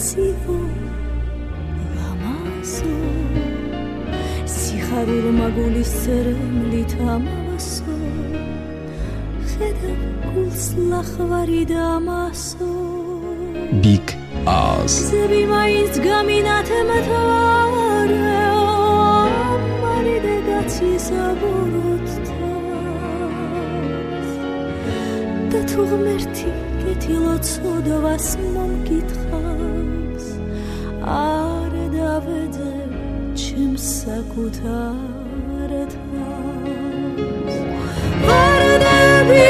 ციო ლამაზო სიხარულმა გულის სერმლით ამავასო ხედავ გულს ლახვარი და ამასო Big Oz ზები მაინც გამინათემთვარეო მარიდე გაცისაბუროთ და თუ ღმერთი კეთილოცოდვას მომკითხავს არ დავეძე ჩემს საკუთარ თავს ვარდები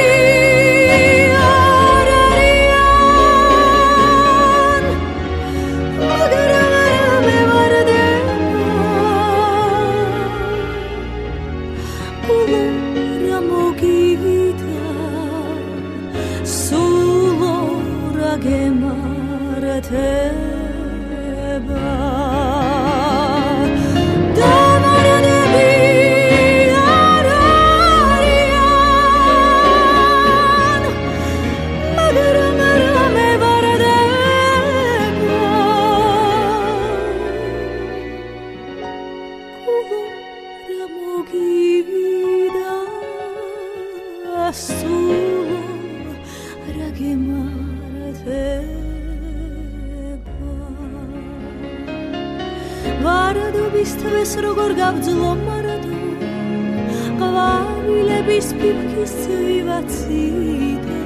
ვარდობისთვის როგორ გავძლო მარადო ყვავილების ფიფქის ცივაციდა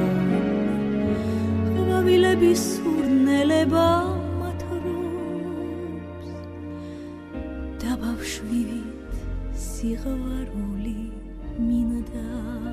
ყვავილების სურნელება მათრობს და ბავშვით სიღვარული მინდა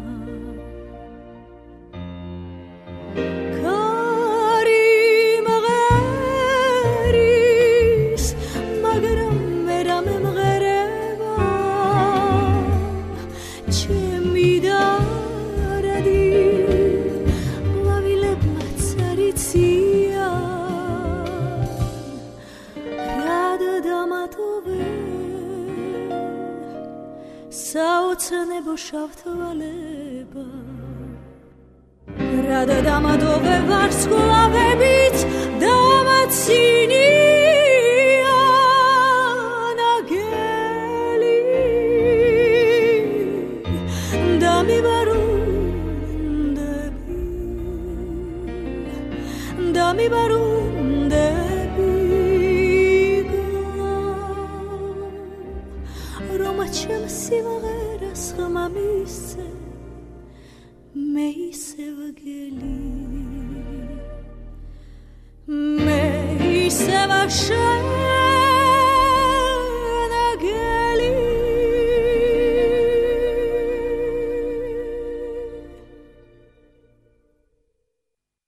საოცნებო შავთვალება რადა დამადოვე ვარსკვლავებით დამაცინია ნაგელი დამიბარუნდები რომა ჩემ სიმღერას ხმა მისცე მე ისევ გელი მე ისევ